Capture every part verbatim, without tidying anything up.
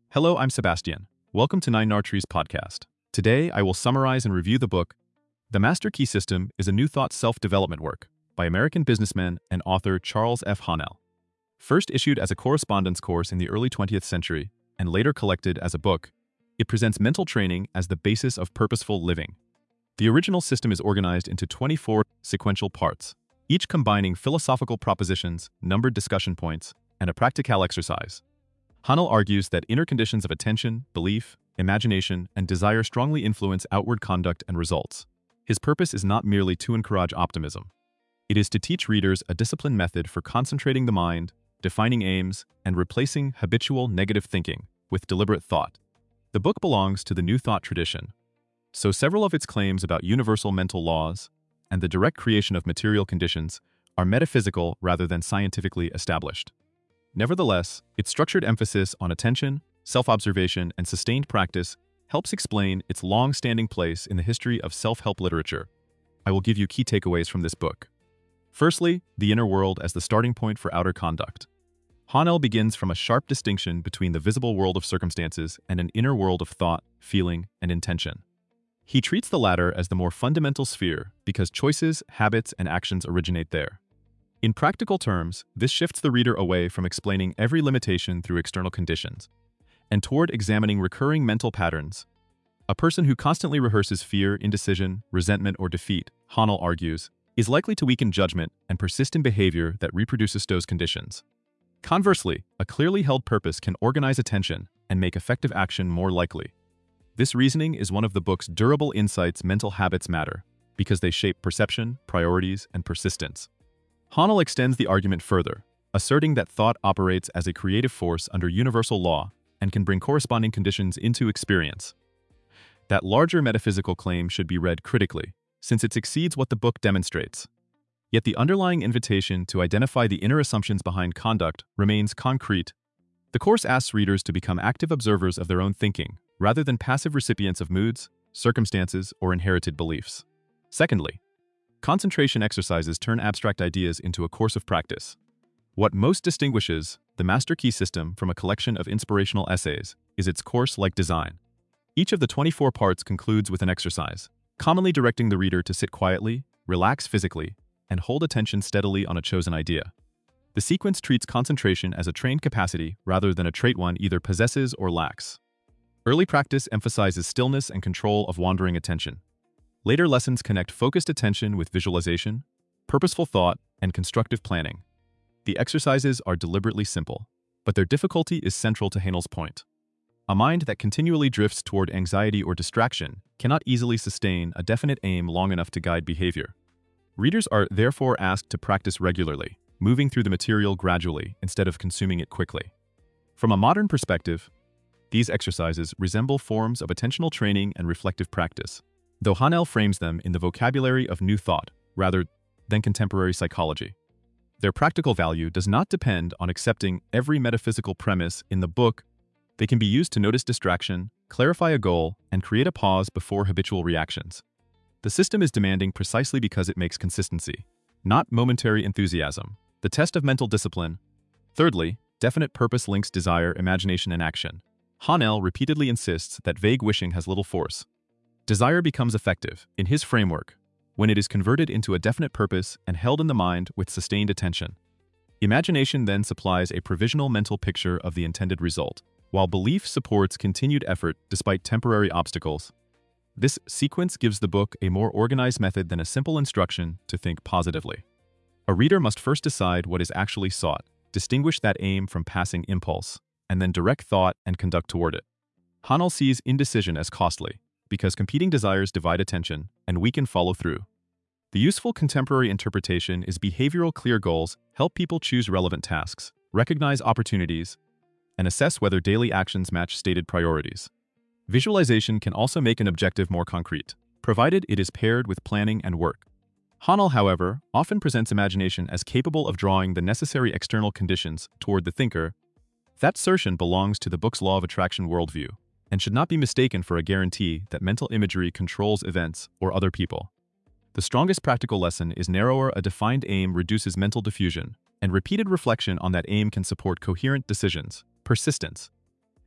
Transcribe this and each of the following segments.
Hello, I'm Sebastian. Welcome to Nine Nartrees podcast. Today, I will summarize and review the book, The Master Key System is a New Thought Self-Development Work by American businessman and author Charles F. Haanel. First issued as a correspondence course in the early twentieth century and later collected as a book, it presents mental training as the basis of purposeful living. The original system is organized into twenty-four sequential parts, each combining philosophical propositions, numbered discussion points, and a practical exercise. Haanel argues that inner conditions of attention, belief, imagination, and desire strongly influence outward conduct and results. His purpose is not merely to encourage optimism. It is to teach readers a disciplined method for concentrating the mind, defining aims, and replacing habitual negative thinking with deliberate thought. The book belongs to the New Thought tradition, so several of its claims about universal mental laws and the direct creation of material conditions are metaphysical rather than scientifically established. Nevertheless, its structured emphasis on attention, self-observation, and sustained practice helps explain its long-standing place in the history of self-help literature. I will give you key takeaways from this book. Firstly, the inner world as the starting point for outer conduct. Haanel begins from a sharp distinction between the visible world of circumstances and an inner world of thought, feeling, and intention. He treats the latter as the more fundamental sphere because choices, habits, and actions originate there. In practical terms, this shifts the reader away from explaining every limitation through external conditions and toward examining recurring mental patterns. A person who constantly rehearses fear, indecision, resentment, or defeat, Haanel argues, is likely to weaken judgment and persist in behavior that reproduces those conditions. Conversely, a clearly held purpose can organize attention and make effective action more likely. This reasoning is one of the book's durable insights. Mental habits matter because they shape perception, priorities, and persistence. Haanel extends the argument further, asserting that thought operates as a creative force under universal law and can bring corresponding conditions into experience. That larger metaphysical claim should be read critically, since it exceeds what the book demonstrates. Yet the underlying invitation to identify the inner assumptions behind conduct remains concrete. The course asks readers to become active observers of their own thinking, rather than passive recipients of moods, circumstances, or inherited beliefs. Secondly, concentration exercises turn abstract ideas into a course of practice. What most distinguishes the Master Key System from a collection of inspirational essays is its course-like design. Each of the twenty-four parts concludes with an exercise, commonly directing the reader to sit quietly, relax physically, and hold attention steadily on a chosen idea. The sequence treats concentration as a trained capacity rather than a trait one either possesses or lacks. Early practice emphasizes stillness and control of wandering attention. Later lessons connect focused attention with visualization, purposeful thought, and constructive planning. The exercises are deliberately simple, but their difficulty is central to Haanel's point. A mind that continually drifts toward anxiety or distraction cannot easily sustain a definite aim long enough to guide behavior. Readers are therefore asked to practice regularly, moving through the material gradually instead of consuming it quickly. From a modern perspective, these exercises resemble forms of attentional training and reflective practice, though Haanel frames them in the vocabulary of New Thought rather than contemporary psychology. Their practical value does not depend on accepting every metaphysical premise in the book. They can be used to notice distraction, clarify a goal, and create a pause before habitual reactions. The system is demanding precisely because it makes consistency, not momentary enthusiasm, the test of mental discipline. Thirdly, definite purpose links desire, imagination, and action. Haanel repeatedly insists that vague wishing has little force. Desire becomes effective, in his framework, when it is converted into a definite purpose and held in the mind with sustained attention. Imagination then supplies a provisional mental picture of the intended result, while belief supports continued effort despite temporary obstacles. This sequence gives the book a more organized method than a simple instruction to think positively. A reader must first decide what is actually sought, distinguish that aim from passing impulse, and then direct thought and conduct toward it. Haanel sees indecision as costly, because competing desires divide attention and weaken follow-through. The useful contemporary interpretation is behavioral clear goals help people choose relevant tasks, recognize opportunities, and assess whether daily actions match stated priorities. Visualization can also make an objective more concrete, provided it is paired with planning and work. Haanel, however, often presents imagination as capable of drawing the necessary external conditions toward the thinker. That assertion belongs to the book's law of attraction worldview, and should not be mistaken for a guarantee that mental imagery controls events or other people. The strongest practical lesson is narrower. A defined aim reduces mental diffusion, and repeated reflection on that aim can support coherent decisions, persistence,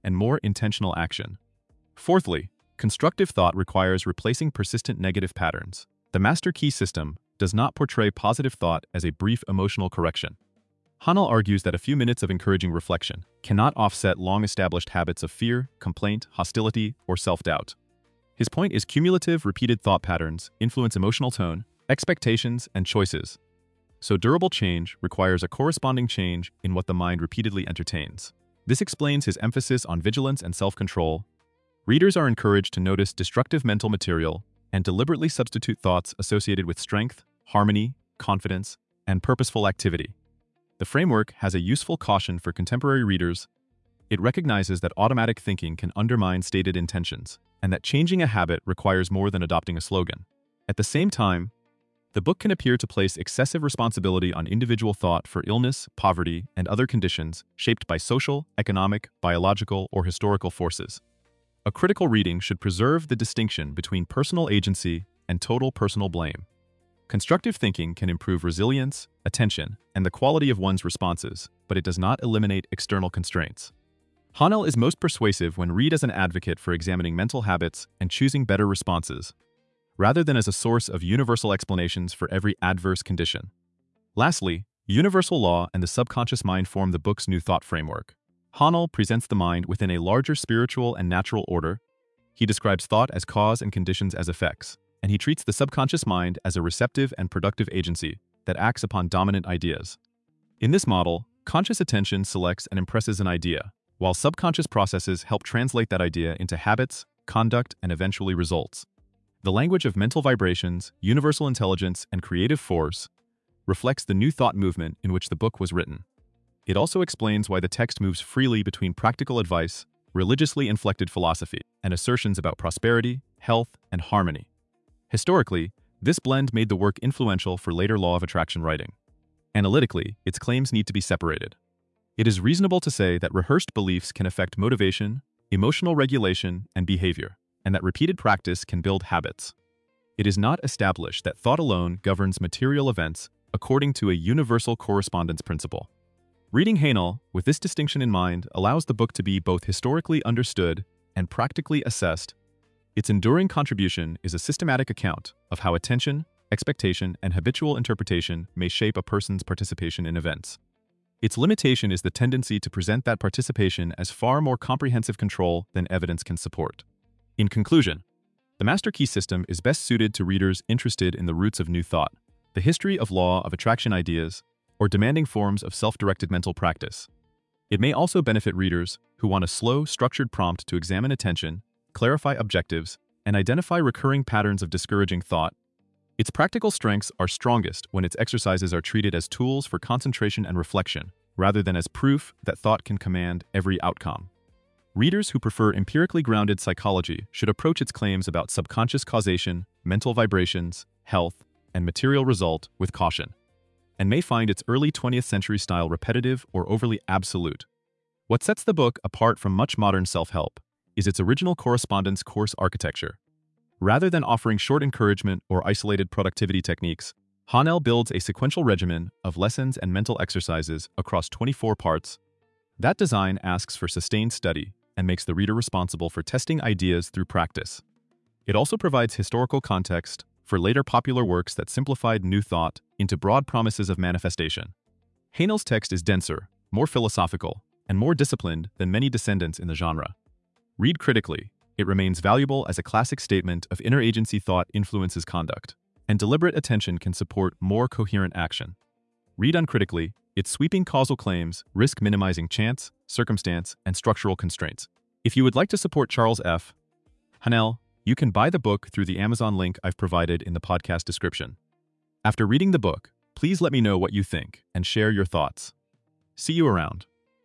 and more intentional action. Fourthly, constructive thought requires replacing persistent negative patterns. The Master Key System does not portray positive thought as a brief emotional correction. Hahnel argues that a few minutes of encouraging reflection cannot offset long-established habits of fear, complaint, hostility, or self-doubt. His point is cumulative, repeated thought patterns influence emotional tone, expectations, and choices. So durable change requires a corresponding change in what the mind repeatedly entertains. This explains his emphasis on vigilance and self-control. Readers are encouraged to notice destructive mental material and deliberately substitute thoughts associated with strength, harmony, confidence, and purposeful activity. The framework has a useful caution for contemporary readers. It recognizes that automatic thinking can undermine stated intentions, and that changing a habit requires more than adopting a slogan. At the same time, the book can appear to place excessive responsibility on individual thought for illness, poverty, and other conditions shaped by social, economic, biological, or historical forces. A critical reading should preserve the distinction between personal agency and total personal blame. Constructive thinking can improve resilience, attention, and the quality of one's responses, but it does not eliminate external constraints. Hahnel is most persuasive when read as an advocate for examining mental habits and choosing better responses, rather than as a source of universal explanations for every adverse condition. Lastly, universal law and the subconscious mind form the book's new thought framework. Hahnel presents the mind within a larger spiritual and natural order. He describes thought as cause and conditions as effects, and he treats the subconscious mind as a receptive and productive agency that acts upon dominant ideas. In this model, conscious attention selects and impresses an idea, while subconscious processes help translate that idea into habits, conduct, and eventually results. The language of mental vibrations, universal intelligence, and creative force reflects the new thought movement in which the book was written. It also explains why the text moves freely between practical advice, religiously inflected philosophy, and assertions about prosperity, health, and harmony. Historically, this blend made the work influential for later law of attraction writing. Analytically, its claims need to be separated. It is reasonable to say that rehearsed beliefs can affect motivation, emotional regulation, and behavior, and that repeated practice can build habits. It is not established that thought alone governs material events according to a universal correspondence principle. Reading Hahnel with this distinction in mind allows the book to be both historically understood and practically assessed. Its enduring contribution is a systematic account of how attention, expectation, and habitual interpretation may shape a person's participation in events. Its limitation is the tendency to present that participation as far more comprehensive control than evidence can support. In conclusion, the Master Key System is best suited to readers interested in the roots of new thought, the history of law of attraction ideas, or demanding forms of self-directed mental practice. It may also benefit readers who want a slow, structured prompt to examine attention, clarify objectives, and identify recurring patterns of discouraging thought. Its practical strengths are strongest when its exercises are treated as tools for concentration and reflection, rather than as proof that thought can command every outcome. Readers who prefer empirically grounded psychology should approach its claims about subconscious causation, mental vibrations, health, and material result with caution, and may find its early twentieth century style repetitive or overly absolute. What sets the book apart from much modern self-help is its original correspondence course architecture. Rather than offering short encouragement or isolated productivity techniques, Hahnel builds a sequential regimen of lessons and mental exercises across twenty-four parts. That design asks for sustained study and makes the reader responsible for testing ideas through practice. It also provides historical context for later popular works that simplified new thought into broad promises of manifestation. Hahnel's text is denser, more philosophical, and more disciplined than many descendants in the genre. Read critically, it remains valuable as a classic statement of inner agency thought influences conduct, and deliberate attention can support more coherent action. Read uncritically, its sweeping causal claims risk minimizing chance, circumstance, and structural constraints. If you would like to support Charles F. Hahnel, you can buy the book through the Amazon link I've provided in the podcast description. After reading the book, please let me know what you think and share your thoughts. See you around.